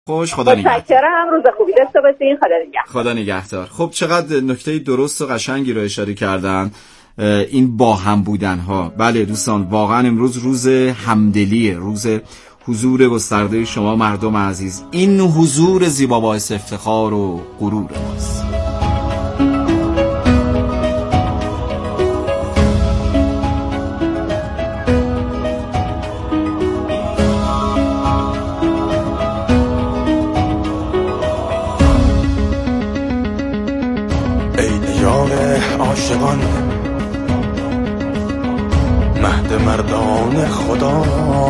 خوش، خدا نگهدار. متشکرم، روز خوبی داشته باشین. خدا نگهدار. خب چقدر نکته درست و قشنگی رو اشاره کردن، این با هم بودن ها. بله دوستان، واقعا امروز روز همدلیه، روز حضور گسترده شما مردم عزیز. این حضور زیبا باعث افتخار و غرور ماست. عاشقان مهد مردان خدا،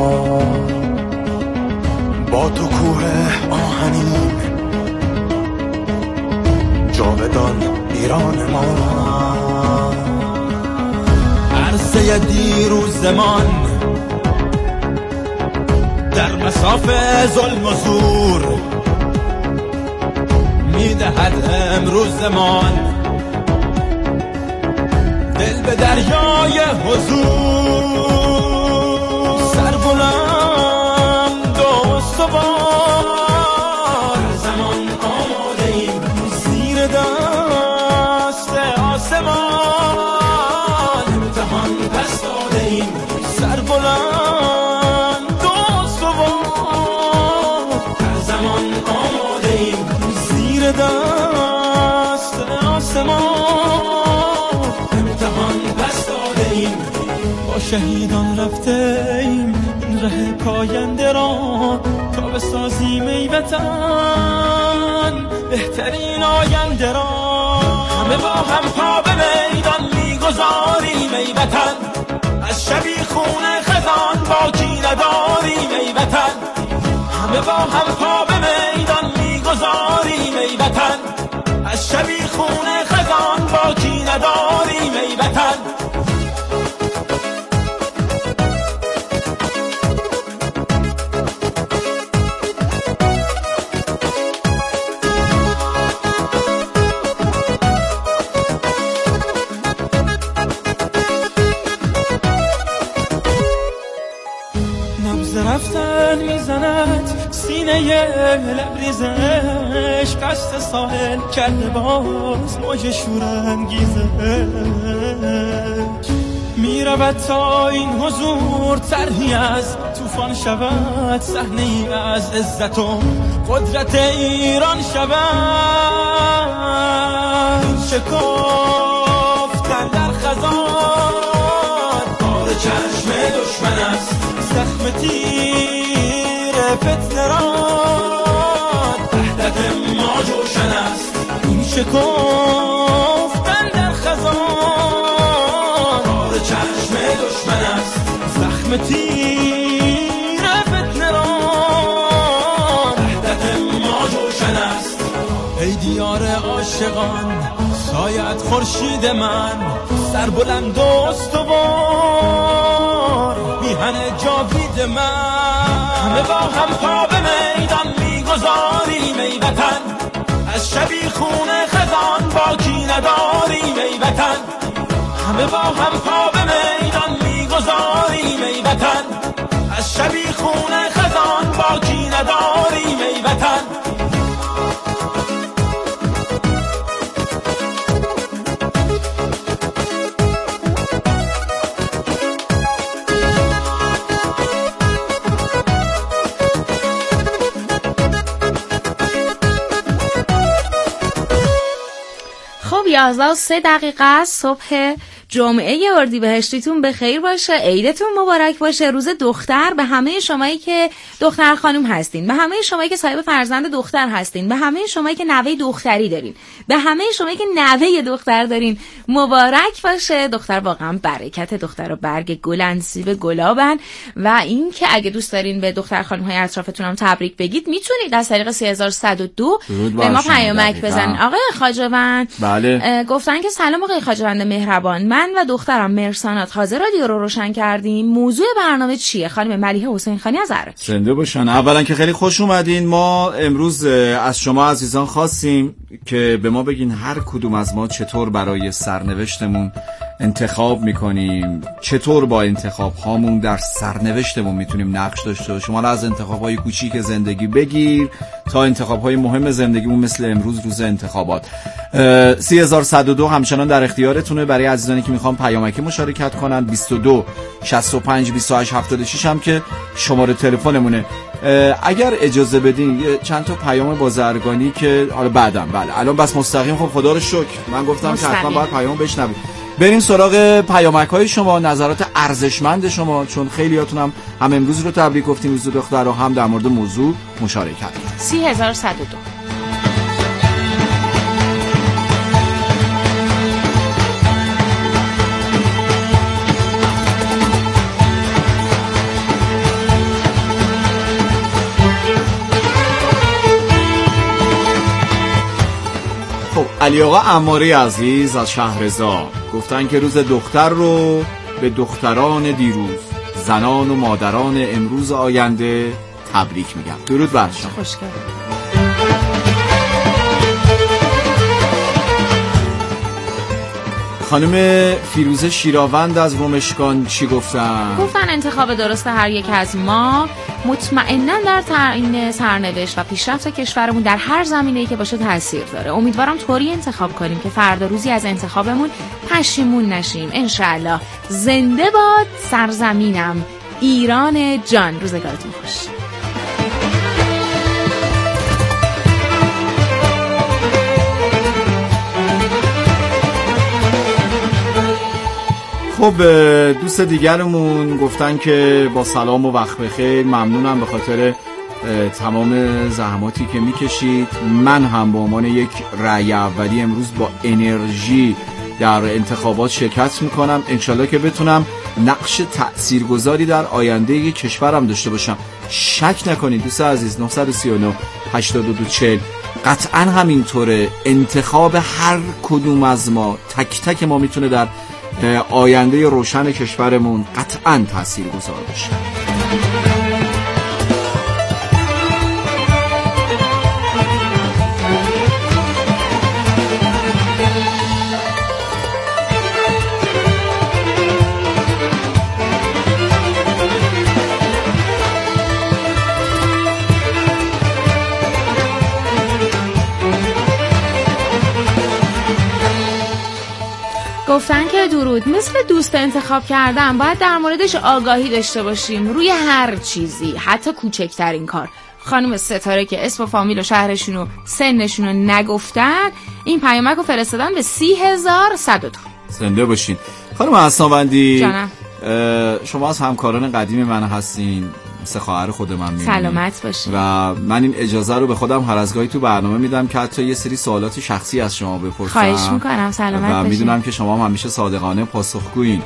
با تو کوه آهنین جاودان ایران ما. عرصه دیروزمان در مساف ظلم و زور میدهد امروزمان دل به دریای حضور. سربلند و استوار زمان آماده ایم زیر دست آسمان، امتحان پس داده ایم. سربلند و استوار زمان آماده ایم زیر دست آسمان، با شهیدان رفته ایم این ره پاینده را تا بسازیم ای وطن بهترین آینده را. همه با هم پا به میدان میگذاریم ای وطن، از شبی خون خزان باکی نداریم ای وطن. همه با هم پا به میدان میگذاریم ای وطن، از شبی خون خزان باکی نداریم ای وطن. رفتن میزند سینه لبریزش، قصد ساحل کرده باز موج شورانگیزش. میرود تا این حضور طرحی از طوفان شود، صحنه ای از عزت و قدرت ایران شود. شکفتن در خزان بار چشم دشمن است، زخم تیر فتنه را وحدت ما جوشن است. این شکفتن در خزان بار چشم دشمن است، زخم تیر فتنه را وحدت ما جوشن است. ای دیار عاشقان سایت خورشید من، سربلند و استوار میهن جاوید من. همه با هم پا به میدان میگذاریم ای وطن، از شبی خون خزان باکی نداریم ای وطن. همه با هم پا به میدان میگذاریم ای وطن، از شبی خون خزان باکی نداریم ای وطن. خب 11:03 صبح جمعه اردیبهشتیتون به خیر باشه، عیدتون مبارک باشه، روز دختر به همه شمایی که دختر خانم هستین، به همه شمایی که صاحب فرزند دختر هستین، به همه شمایی که نوه دختری دارین، به همه شمایی که نوه دختر دارین مبارک باشه. دختر واقعا برکت، دختر و برگ گلن، سیب گلابن. و این که اگه دوست دارین به دختر خانم های اطرافتون هم تبریک بگید میتونید از طریق 3102 به ما پیامک بزنین. آقای خواجه‌وند بله گفتن که سلام آقای خواجه‌وند مهربان، من و دخترم مرسانات حاضر رادیو رو روشن کردیم. موضوع برنامه چیه؟ خانم ملیحه حسین خانی از عراق. زنده باشن. اولا که خیلی خوش اومدین. ما امروز از شما عزیزان خواستیم که به ما بگین هر کدوم از ما چطور برای سرنوشتمون انتخاب میکنیم، چطور با انتخاب هامون در سرنوشتمون میتونیم نقش داشته. شما از انتخاب های کوچیک زندگی بگیر تا انتخاب های مهم زندگیمون مثل امروز روز انتخابات. 3102 همچنان در اختیارتونه برای عزیزانی که میخوان پیامکی مشارکت کنن. 22 65 28 76 هم که شماره تلفنمونه. اگر اجازه بدین یه چند تا پیام بازرگانی که حالا بعدم، بله الان بس مستقیم. خب خدا رو شکر من گفتم که حتما باید پیام بشنوید. بریم سراغ پیامک های شما، نظرات ارزشمند شما، چون خیلیاتون هم امروز رو تبریک گفتین روز دختر رو، هم در مورد موضوع مشارکت کردین. 3102. خب علی آقا عماری عزیز از شهرزاد گفتن که روز دختر رو به دختران دیروز، زنان و مادران امروز آینده تبریک میگم. درود بر شما. خوشگل. خانم فیروزه شیراوند از رومشکان چی گفتن؟ گفتن انتخاب درست هر یک از ما مطمئناً در تعیین سرنوشت و پیشرفت کشورمون در هر زمینه‌ای که باشه تاثیر داره. امیدوارم طوری انتخاب کنیم که فردا روزی از انتخابمون پشیمون نشیم. انشالله. زنده باد سرزمینم، ایران جان. روزگارتون خوش. خب دوست دیگرمون گفتن که با سلام و وقت بخیر، ممنونم به خاطر تمام زحماتی که میکشید. من هم به عنوان یک رأی اولی امروز با انرژی در انتخابات شرکت میکنم. انشالله که بتونم نقش تأثیرگذاری در آینده کشورم داشته باشم. شک نکنید دوست عزیز. 939 8240 قطعا همینطوره. انتخاب هر کدوم از ما، تک تک ما، میتونه در آینده روشن کشورمون قطعاً تاثیرگذار باشه. گفتن که درود، مثل دوست انتخاب کردن باید در موردش آگاهی داشته باشیم روی هر چیزی، حتی کوچکترین کار. خانم ستاره که اسم و فامیل و شهرشون و سنشون رو نگفتن این پیامک رو فرستادن به 30102. زنده باشین. خانم حسناوندی جانم. شما از همکاران قدیم من هستین، مثل خواهر خود من میمونید. سلامت باشین. و من این اجازه رو به خودم هر از گاهی تو برنامه میدم که حتی یه سری سوالات شخصی از شما بپرسم. خواهش میکنم. سلامت باشین. و میدونم که شما هم همیشه صادقانه پاسخگوین.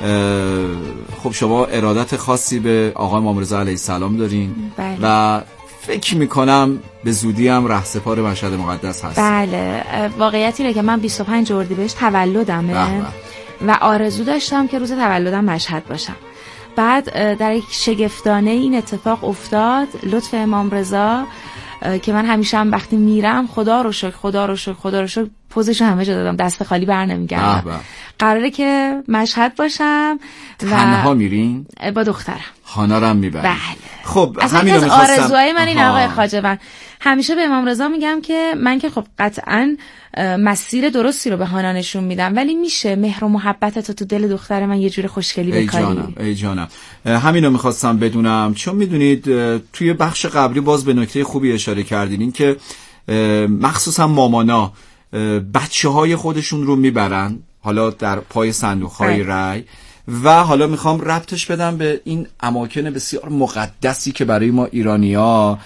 خب شما ارادت خاصی به آقا امام رضا علیه السلام دارین. بله. و فکر میکنم به زودی هم رهسپار مشهد مقدس هست. بله. واقعیت اینه که من 25 اردیبهشت تولدمه و آرزو داشتم که روز تولدم مشهد باشم. بعد در یک شگفتانه این اتفاق افتاد، لطف امام رضا، که من همیشه هم وقتی میرم خدا رو شکر خدا رو شکر خدا رو شکر پوزش همه جا دادم، دست خالی بر نمیگردم. قراره که مشهد باشم. تنها میرین؟ با دخترم. خانارم میبرین؟ بله. خب همین رو می‌خواستم. آرزوهای من این آقای خواجه‌وند. همیشه به امام رضا میگم که من که خب قطعاً مسیر درستی رو به هانا نشون میدم، ولی میشه مهر و محبتت تو دل دختر من یه جور خوشگلی بکاری. ای جانم همین رو میخواستم بدونم، چون میدونید توی بخش قبلی باز به نکته خوبی اشاره کردین، این که مخصوصا مامانا بچه های خودشون رو میبرن حالا در پای صندوق های رای، و حالا میخوام ربطش بدم به این اماکن بسیار مقدسی که برای ما ایرانی‌ها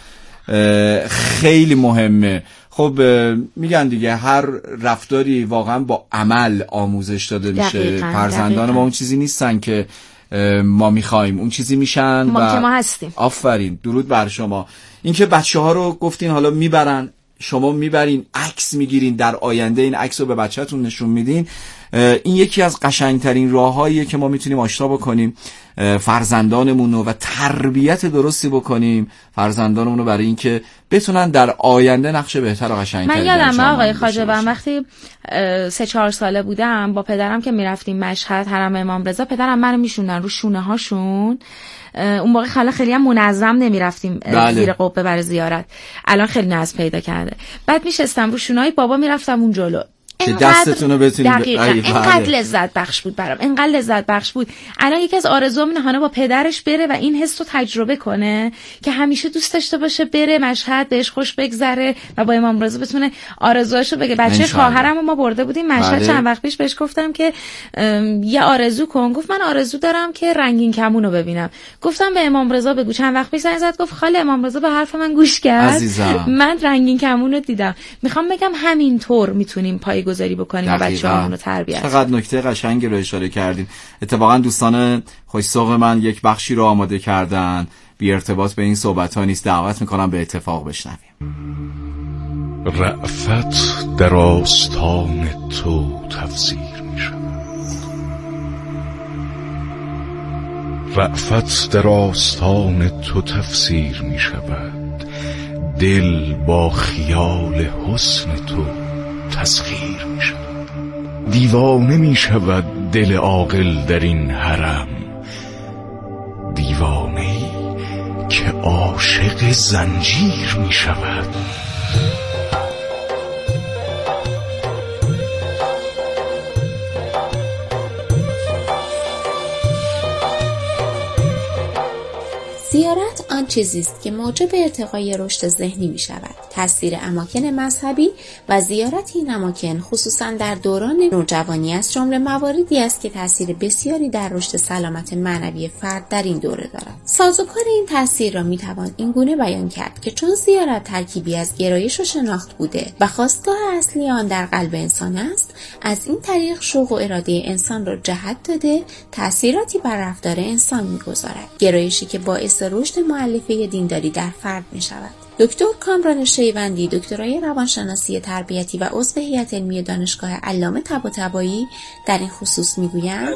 خیلی مهمه. خب میگن دیگه هر رفتاری واقعا با عمل آموزش داده میشه. فرزندان ما اون چیزی نیستن که ما میخوایم، اون چیزی میشن ما که ما هستیم. آفرین، درود بر شما. اینکه بچه ها رو گفتین حالا میبرن، شما میبرین عکس میگیرین، در آینده این عکس رو به بچه‌تون نشون میدین، این یکی از قشنگترین راههاییه که ما میتونیم آشنا بکنیم فرزندانمون رو و تربیت درستی بکنیم فرزندانمون رو برای اینکه بتونن در آینده نقش بهتر و قشنگتری. من یادم آقای خواجه‌بم وقتی 3-4 ساله بودم با پدرم که میرفتیم مشهد حرم امام رضا، پدرم منو میشوندن رو شونه هاشون. اون موقع خیلی هم منظم نمیرفتیم زیر قبه برای زیارت، الان خیلی نظم پیدا کرده. بعد میشستم رو شونه‌های بابا میرفتم اون جلو که دستتونو بتونید. دقیقاً اینقدر لذت بخش بود برام، اینقدر لذت بخش بود. الان یکی از آرزوام اینه هانا با پدرش بره و این حس رو تجربه کنه که همیشه دوست داشته باشه بره مشهد، بهش خوش بگذره و با امام رضا بتونه آرزوهاشو بگه. بچه خواهرمو ما برده بودیم مشهد چند وقت پیش، بهش گفتم که یه آرزو کن. گفت من آرزو دارم که رنگین کمونو ببینم. گفتم به امام رضا بگو. چند وقت پیش زنگ زد گفت خاله امام رضا به حرف من گوش کرد عزیزم. من رنگین کمونو دیدم. میخوام بگم همینطور میتونیم پایه‌گذاری بکنیم و بچه‌هامون رو تربیت کنیم. چقدر نکته قشنگی رو اشاره کردین. اتفاقا دوستان خوش‌ذوق من یک بخشی رو آماده کردن بی ارتباط به این صحبت‌ها نیست، دعوت می‌کنم به اتفاق بشنویم. رأفت در آستان تو تفسیر می‌شود، رأفت در آستان تو تفسیر می‌شود، دل با خیال حسن تو تسخیر می شود. دیوانه می شود دل عاقل در این حرم، دیوانه‌ای که عاشق زنجیر می شود. زیارت آن چیزی است که موجب ارتقای رشد ذهنی می شود. تاثیر اماکن مذهبی و زیارت این اماکن خصوصا در دوران نوجوانی از جمله مواردی است که تاثیر بسیاری در رشد سلامت معنوی فرد در این دوره دارد. سازوکار این تاثیر را می توان این گونه بیان کرد که چون زیارت ترکیبی از گرایش و شناخت بوده و خواستگاه اصلی آن در قلب انسان است، از این طریق شوق و اراده انسان را جهت داده تأثیراتی بر رفتار انسان می‌گذارد، گرایشی که باعث رشد مؤلفه دینداری در فرد می‌شود. دکتر کامران شیوندی، دکترای روانشناسی تربیتی و عضو هیئت علمی دانشگاه علامه طباطبایی در این خصوص می‌گویند: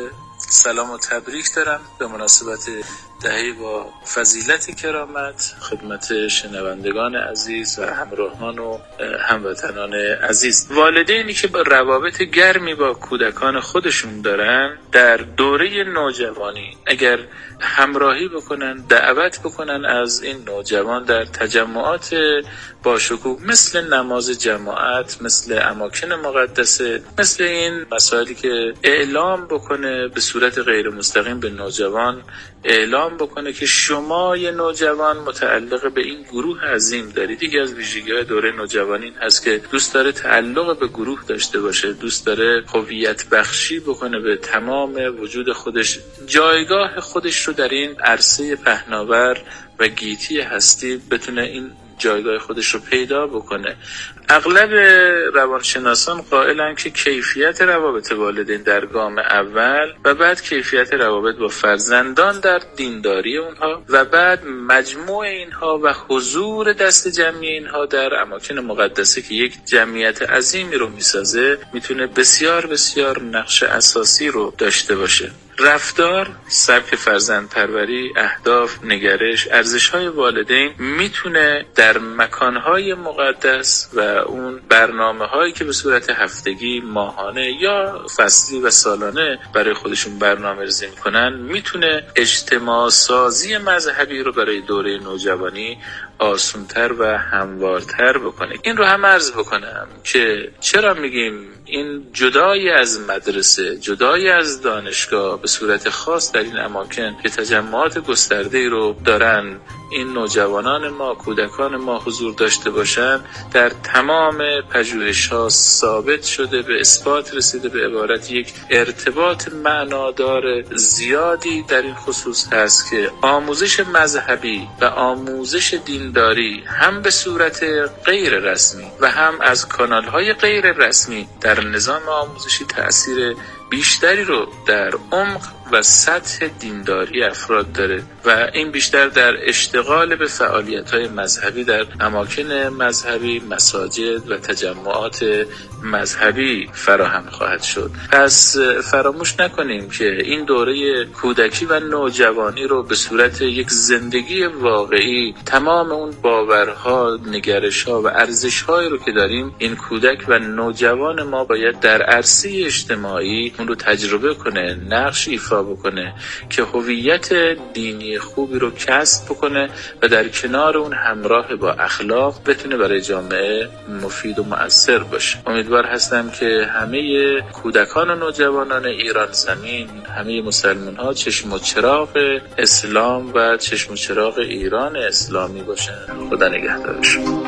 سلام و تبریک دارم به مناسبت دهه با فضیلت کرامت خدمت شنوندگان عزیز و همراهان و هموطنان عزیز. والدینی که با روابط گرمی با کودکان خودشون دارن در دوره نوجوانی اگر همراهی بکنن، دعوت بکنن از این نوجوان در تجمعات با شکوه مثل نماز جماعت، مثل اماکن مقدسه، مثل این مسائلی که اعلام بکنه به صورت غیر مستقیم به نوجوان اعلام بکنه که شما یه نوجوان متعلق به این گروه عظیم دارید. یکی از ویژگی‌های دوره نوجوانی این هست که دوست داره تعلق به گروه داشته باشه، دوست داره هویت بخشی بکنه به تمام وجود خودش، جایگاه خودش رو در این عرصه پهناور و گیتی هستی بتونه این جایگاه خودش رو پیدا بکنه. اغلب روانشناسان قائلن که کیفیت روابط والدین در گام اول و بعد کیفیت روابط با فرزندان در دینداری اونها و بعد مجموع اینها و حضور دست جمعی اینها در اماکن مقدسه که یک جمعیت عظیمی رو میسازه میتونه بسیار بسیار نقش اساسی رو داشته باشه. رفتار، سبک فرزند پروری، اهداف، نگرش، ارزش‌های والدین میتونه در مکان‌های مقدس و اون برنامه‌هایی که به صورت هفتگی، ماهانه یا فصلی و سالانه برای خودشون برنامه‌ریزی میکنن میتونه اجتماع سازی مذهبی رو برای دوره نوجوانی آسان‌تر و هموارتر بکنه. این رو هم عرض بکنم که چرا میگیم این جدای از مدرسه، جدای از دانشگاه، به صورت خاص در این اماکن که تجمعات گسترده‌ای رو دارن این نوجوانان ما، کودکان ما حضور داشته باشن، در تمام پژوهش‌ها ثابت شده، به اثبات رسیده، به عبارت یک ارتباط معنادار زیادی در این خصوص هست که آموزش مذهبی و آموزش دینداری هم به صورت غیر رسمی و هم از کانال‌های غیر رسمی در نظام آموزشی تأثیر بیشتری رو در عمق و سطح دینداری افراد داره و این بیشتر در اشتغال به فعالیت‌های مذهبی در اماکن مذهبی، مساجد و تجمعات مذهبی فراهم خواهد شد. پس فراموش نکنیم که این دوره کودکی و نوجوانی رو به صورت یک زندگی واقعی، تمام اون باورها، نگرش‌ها و ارزش‌هایی رو که داریم، این کودک و نوجوان ما باید در عرصه اجتماعی اون رو تجربه کنه، نقش ایفا بکنه که هویت دینی خوبی رو کسب بکنه و در کنار اون همراه با اخلاق بتونه برای جامعه مفید و مؤثر باشه. امیدوار هستم که همه کودکان و نوجوانان ایران زمین، همه مسلمان‌ها چشم و چراغ اسلام و چشم و چراغ ایران اسلامی باشن. خدا نگهدارشون.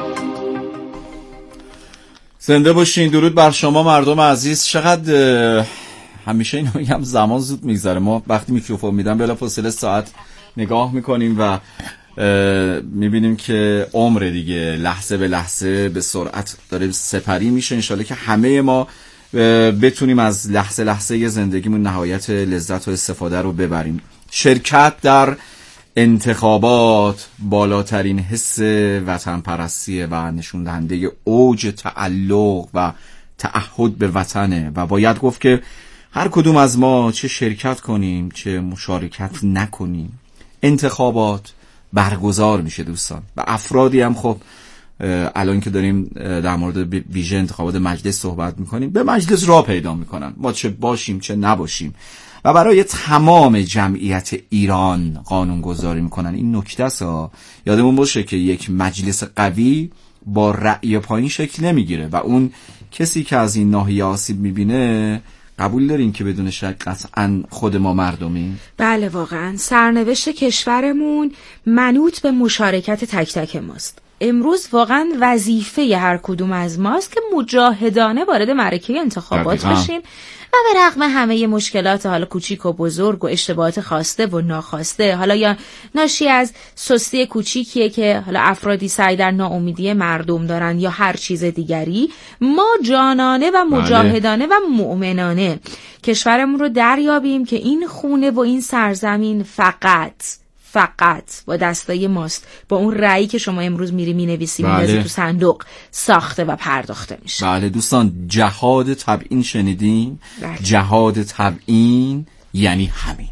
زنده باشین. درود بر شما مردم عزیز. چقدر همیشه اینو میگم زمان زود میگذره. ما وقتی میکروفون میدم بلافاصله ساعت نگاه میکنیم و میبینیم که عمر دیگه لحظه به لحظه به سرعت داره سپری میشه. انشالله که همه ما بتونیم از لحظه لحظه زندگیمون نهایت لذت و استفاده رو ببریم. شرکت در انتخابات بالاترین حس وطن پرستیه و نشون دهنده اوج تعلق و تعهد به وطنه و باید گفت که هر کدوم از ما چه شرکت کنیم چه مشارکت نکنیم انتخابات برگزار میشه دوستان و افرادی هم خب الان که داریم در مورد ویژه انتخابات مجلس صحبت میکنیم به مجلس راه پیدا میکنن، ما چه باشیم چه نباشیم و برای تمام جمعیت ایران قانون گذاری میکنن. این نکته است، یادمون باشه که یک مجلس قوی با رأی پایین شکل نمیگیره و اون کسی که از این ناحیه آسیب میبینه قبول دارین که بدون شک قطعاً خود ما مردمیم. بله واقعاً سرنوشت کشورمون منوط به مشارکت تک تک ماست. امروز واقعاً وظیفه هر کدوم از ماست که مجاهدانه وارد معرکه انتخابات بشیم و به رغم همه مشکلات حالا کوچیک و بزرگ و اشتباهات خواسته و ناخواسته، حالا یا ناشی از سستی کوچیکیه که حالا افرادی سعی در ناامیدی مردم دارن یا هر چیز دیگری، ما جانانه و مجاهدانه و مؤمنانه کشورمون رو دریابیم که این خونه و این سرزمین فقط با دستای ماست، با اون رأیی که شما امروز میری مینویسی میندازی تو صندوق ساخته و پرداخته میشه. بله دوستان، جهاد تبیین شنیدین؟ بله. جهاد تبیین یعنی همین.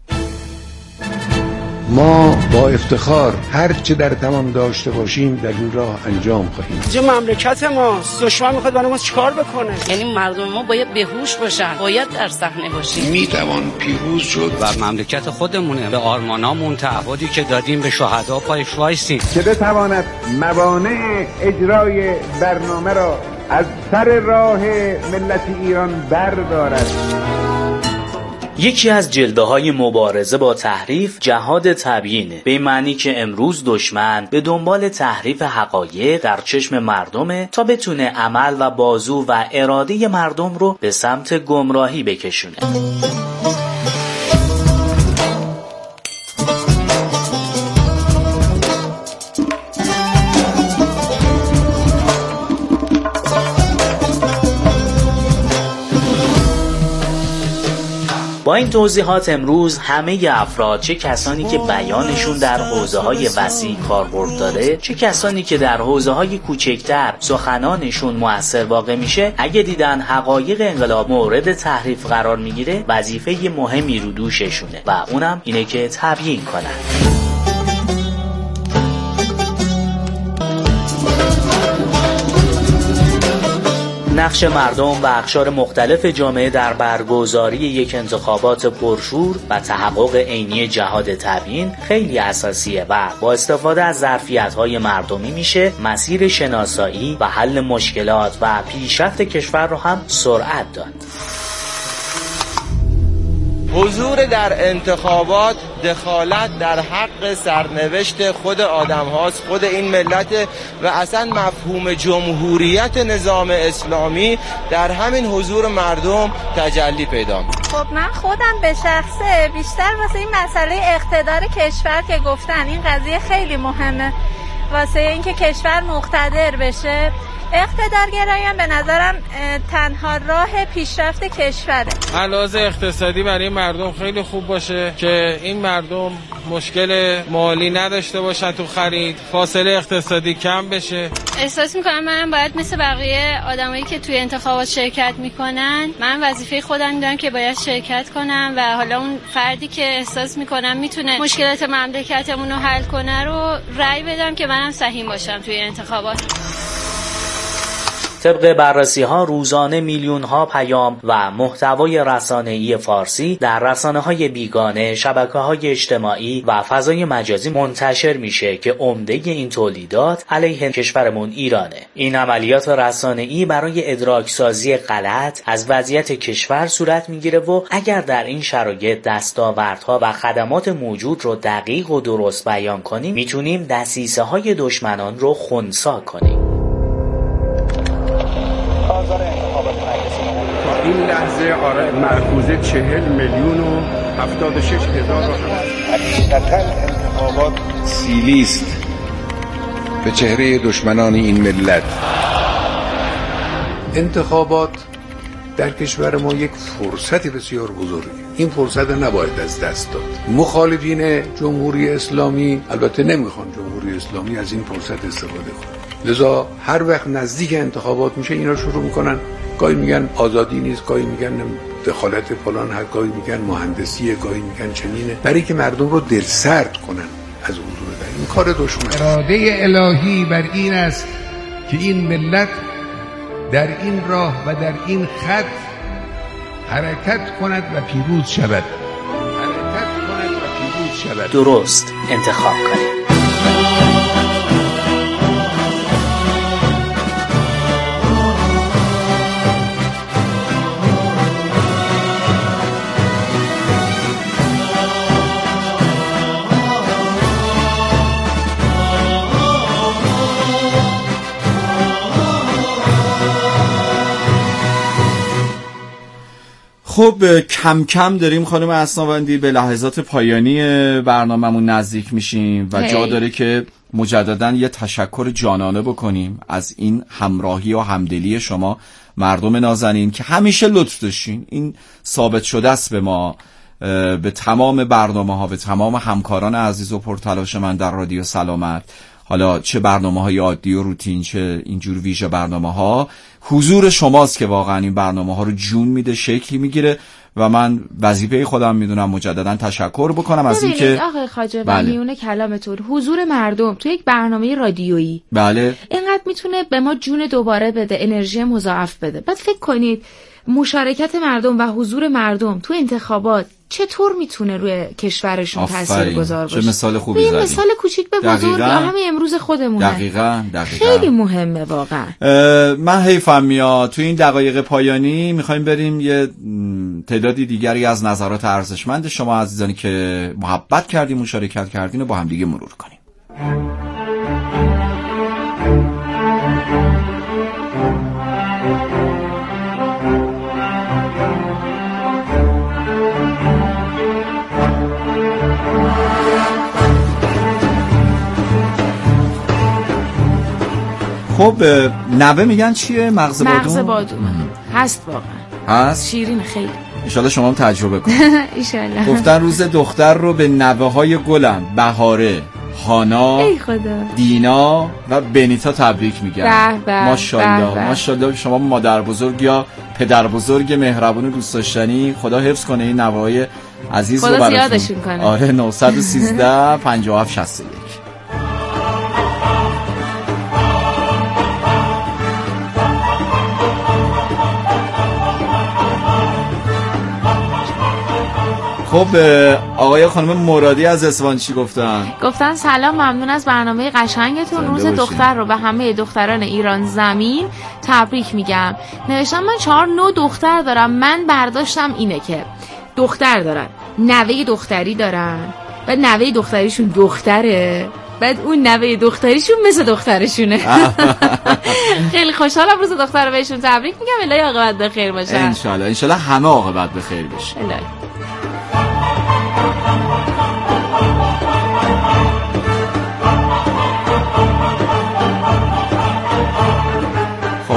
ما با افتخار هر چه در توان داشته باشیم در این راه انجام خواهیم. اینجا مملکت ماست، دشمن میخواد برای ما چیکار بکنه؟ یعنی مردم ما باید بهوش باشن، باید در صحنه باشیم. میتوان پیروز شد و مملکت خودمونه، به آرمانامون تعهدی که دادیم به شهدا پایش وایسیم که بتواند موانع اجرای برنامه را از سر راه ملت ایران بردارد. یکی از جلوه‌های مبارزه با تحریف جهاد تبیینه، به این معنی که امروز دشمن به دنبال تحریف حقایق در چشم مردمه تا بتونه عمل و بازو و اراده مردم رو به سمت گمراهی بکشونه. با این توضیحات امروز همه افراد، چه کسانی که بیانشون در حوزه‌های وسیع کاربرد داره، چه کسانی که در حوزه‌های کوچکتر سخنانشون مؤثر واقع میشه، اگه دیدن حقایق انقلاب مورد تحریف قرار میگیره، وظیفه مهمی رو دوششونه و اونم اینه که تبیین کنن. نقش مردم و اقشار مختلف جامعه در برگزاری یک انتخابات پرشور و تحقق عینی جهاد تبیین خیلی اساسیه و با استفاده از ظرفیت‌های مردمی میشه مسیر شناسایی و حل مشکلات و پیشرفت کشور رو هم سرعت داد. حضور در انتخابات دخالت در حق سرنوشت خود آدم هاست، خود این ملت و اصلا مفهوم جمهوریت نظام اسلامی در همین حضور مردم تجلی پیدا می‌کنه. خب من خودم به شخصه بیشتر واسه این مسئله اقتدار کشور که گفتن این قضیه خیلی مهمه واسه اینکه کشور مقتدر بشه، اقتدارگرایی هم به نظرم تنها راه پیشرفت کشوره. علاوه اقتصادی برای مردم خیلی خوب باشه که این مردم مشکل مالی نداشته باشن تو خرید، فاصله اقتصادی کم بشه. احساس میکنم من باید مثل بقیه آدمایی که توی انتخابات شرکت میکنن، من وظیفه خودم میدونم که باید شرکت کنم و حالا اون فردی که احساس میکنم میتونه مشکلات مملکتمون رو حل کنه رو رأی بدم که منم سهیم باشم توی انتخابات. طبق بررسی‌ها روزانه میلیون‌ها پیام و محتوای رسانه‌ای فارسی در رسانه‌های بیگانه، شبکه‌های اجتماعی و فضای مجازی منتشر میشه که عمده این تولیدات علیه کشورمون ایرانه. این عملیات رسانه‌ای برای ادراکسازی غلط از وضعیت کشور صورت میگیره و اگر در این شرایط دستاوردها و خدمات موجود رو دقیق و درست بیان کنیم، میتونیم دسیسه‌های دشمنان رو خنثی کنیم. این لحظه مرکوزه 40,076,000 حقیقتاً انتخابات سیلی است به چهره دشمنان این ملت. انتخابات در کشور ما یک فرصت بسیار بزرگه. این فرصت نباید از دست داد. مخالفین جمهوری اسلامی البته نمیخوان جمهوری اسلامی از این فرصت استفاده کنه، لذا هر وقت نزدیک انتخابات میشه اینا شروع میکنن، گاهی میگن آزادی نیست، گاهی میگن دخالت فلان، هر گاهی میگن مهندسیه، گاهی میگن چنینه، برای که مردم رو دلسرد کنن از حضور در این کار دشمن. اراده الهی بر این است که این ملت در این راه و در این خط حرکت کند و پیروز شود. درست انتخاب کنید. خب کم کم داریم خانم اسناوندی به لحظات پایانی برنامه‌مون نزدیک میشیم و جا داره که مجدداً یه تشکر جانانه بکنیم از این همراهی و همدلی شما مردم نازنین که همیشه لطف داشتین. این ثابت شده است به ما، به تمام برنامه‌ها، به تمام همکاران عزیز و پرتلاش من در رادیو سلامت، حالا چه برنامه‌های عادی و روتین چه اینجور ویژه برنامه‌ها، حضور شماست که واقعا این برنامه‌ها رو جون میده، شکلی میگیره و من وظیفه خودم میدونم مجددا تشکر بکنم از این که آقای خواجه میونه کلامتون حضور مردم تو یک برنامه رادیویی بله اینقدر میتونه به ما جون دوباره بده، انرژی مضاعف بده. بعد فکر کنید مشارکت مردم و حضور مردم تو انتخابات چطور میتونه روی کشورشون تاثیرگذار باشه. چه مثال خوبی زدی. یه مثال کوچیک به بزرگ همین امروز خودمونه. دقیقاً. خیلی مهمه واقعا. من حیفم میاد تو این دقایق پایانی میخوایم بریم یه تعدادی دیگری از نظرات ارزشمند شما عزیزانی که محبت کردین مشارکت کردین رو با هم دیگه مرور کنیم. خب نوه میگن چیه؟ مغز بادوم؟ مغز بادوم هست واقعا، هست شیرین خیلی. انشالله شما هم تجربه کنید. انشالله. گفتن روز دختر رو به نوه های گلم بهاره، هانا، دینا و بنیتا تبریک میگن. ماشاءالله ماشاءالله شما مادر بزرگ یا پدر بزرگ مهربون و دوست داشتنی. خدا حفظ کنه این نوه‌های عزیز رو براتون. خدا زیادشون کنه. آره 913 57 61. خب آقای خانم مرادی از اصفهان چی گفتن؟ گفتن سلام، ممنون از برنامه قشنگتون. روز دختر رو به همه دختران ایران زمین تبریک میگم. نوشتم من 4 نوع دختر دارم. من برداشتم اینه که دختر دارن، نوه دختری دارن و نوه دختریشون دختره، بعد اون نوه دختریشون مثل دخترشونه. خیلی خوشحالم روز دختر رو بهشون تبریک میگم. الهی عاقبت بخیر باشه. انشالله همه عاقبت بخیر بشه.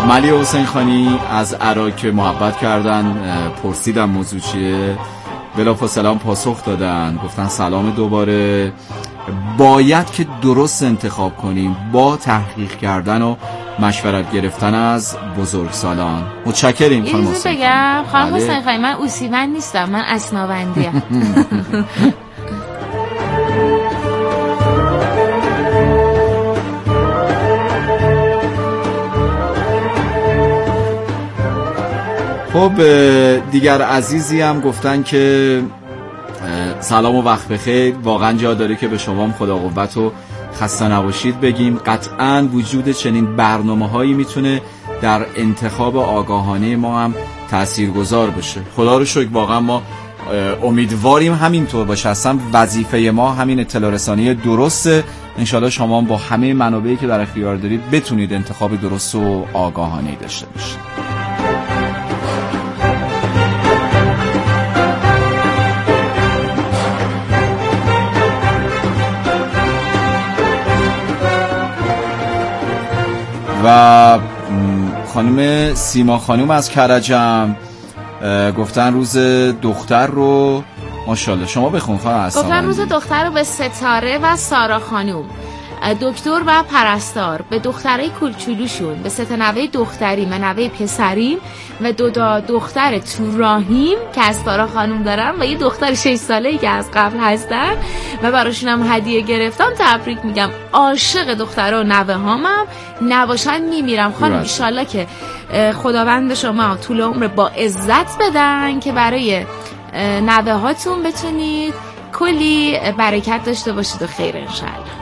ملی حسین خانی از عراق محبت کردن، پرسیدم موضوع چیه، بلافاصله پاسخ دادن، گفتن سلام دوباره. باید که درست انتخاب کنیم با تحقیق کردن و مشورت گرفتن از بزرگسالان. متشکریم خانم حسین. بگم خانم حسین خانی، من اوسیمن نیستم، من اسناوندیم. خب دیگر عزیزی هم گفتن که سلام و وقت بخیر. واقعا جا داره که به شما هم خدا قوت و خسته نباشید بگیم. قطعا وجود چنین برنامه‌هایی میتونه در انتخاب آگاهانه ما هم تاثیرگذار باشه. خدا رو شکر واقعا ما امیدواریم همینطور باشه. اصلا وظیفه ما همین اطلاع رسانی درسته. انشالله شما هم با همه منابعی که در اختیار دارید بتونید انتخاب درست و آگاهانه داشته باشید. و خانم سیما خانم از کرجم گفتن روز دختر رو ماشاءالله. شما بخون خانم هستم. گفتن روز دختر رو به ستاره و سارا خانم، دکتر و پرستار، به دخترای کوچولوشون، به سه نوه دختری و نوه پسریم و دو دختر تو راهیم که از سارا خانم دارم و یه دختر 6 ساله‌ای که از قبل هستن و براشون هم هدیه گرفتم. تبریک میگم. عاشق دخترها و نوه هامم، نباشن میمیرم خانم. ان شاءالله که خداوند شما طول عمر با عزت بدن که برای نوه هاتون بتونید کلی برکت داشته باشید و خیر ان شاءالله.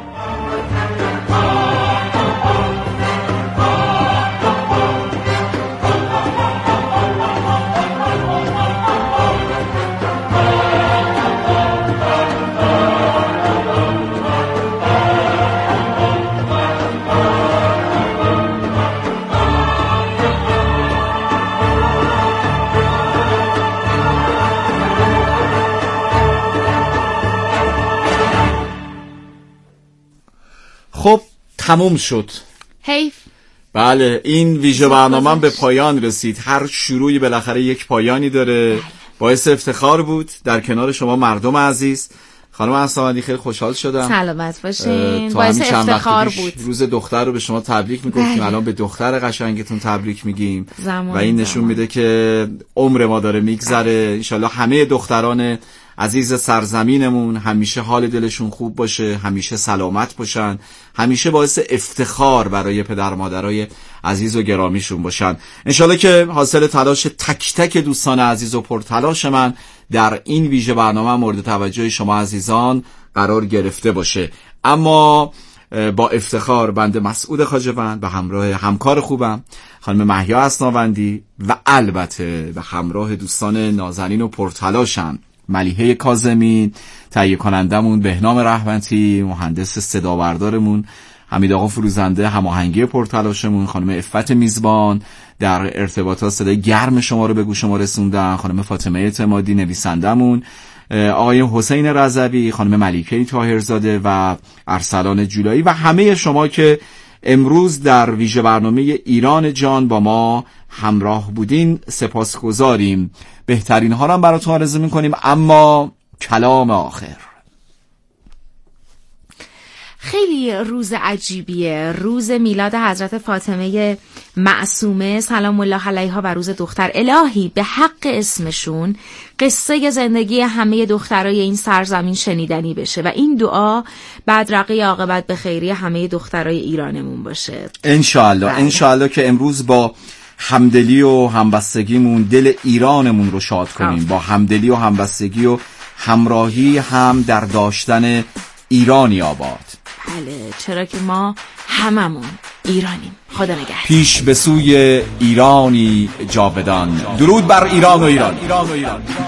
خب تموم شد. حیف. بله این ویژه برنامه به پایان رسید. هر شروعی بالاخره یک پایانی داره. باعث افتخار بود در کنار شما مردم عزیز. خانم اسناوندی خیلی خوشحال شدم. سلامت باشین. باعث افتخار بود. روز دختر رو به شما تبریک میگفتیم، الان به دختر قشنگتون تبریک میگیم و این نشون میده که عمر ما داره میگذره. انشالله همه دختران عزیز سرزمینمون همیشه حال دلشون خوب باشه، همیشه سلامت باشن، همیشه باعث افتخار برای پدر مادرای عزیز و گرامیشون باشن. انشالله که حاصل تلاش تک تک دوستان عزیز و پرتلاش من در این ویژه برنامه مورد توجه شما عزیزان قرار گرفته باشه. اما با افتخار بنده مسعود خواجه‌وند به همراه همکار خوبم خانم مهیا اسناوندی و البته به همراه دوستان نازنین و پرتلاشم ملیحه کاظمی، تهیه کنندمون بهنام رحمتی، مهندس صدابردارمون حمید آقا فروزنده، هماهنگی پرتلاشمون خانم عفت میزبان، در ارتباطات صدای گرم شما رو به گوش ما رسوندن خانم فاطمه اعتمادی، نویسندمون آقای حسین رضوی، خانم ملیکه طاهرزاده و ارسلان جولایی و همه شما که امروز در ویژه برنامه ایران جان با ما همراه بودین سپاسگزاریم. بهترین ها رو هم براتون آرزو میکنیم. اما کلام آخر. خیلی روز عجیبیه، روز میلاد حضرت فاطمه معصومه سلام الله علیها و روز دختر. الهی به حق اسمشون قصه زندگی همه دخترای این سرزمین شنیدنی بشه و این دعا بدرقه عاقبت به خیری همه دخترای ایرانمون باشه انشاءالله. انشاءالله که امروز با همدلی و همبستگیمون دل ایرانمون رو شاد کنیم، با همدلی و همبستگی و همراهی هم در داشتن ایرانی آباد. بله، چرا که ما هممون ایرانیم. خدا نگهدار. پیش به سوی ایرانی جاودان. درود بر ایران و ایران.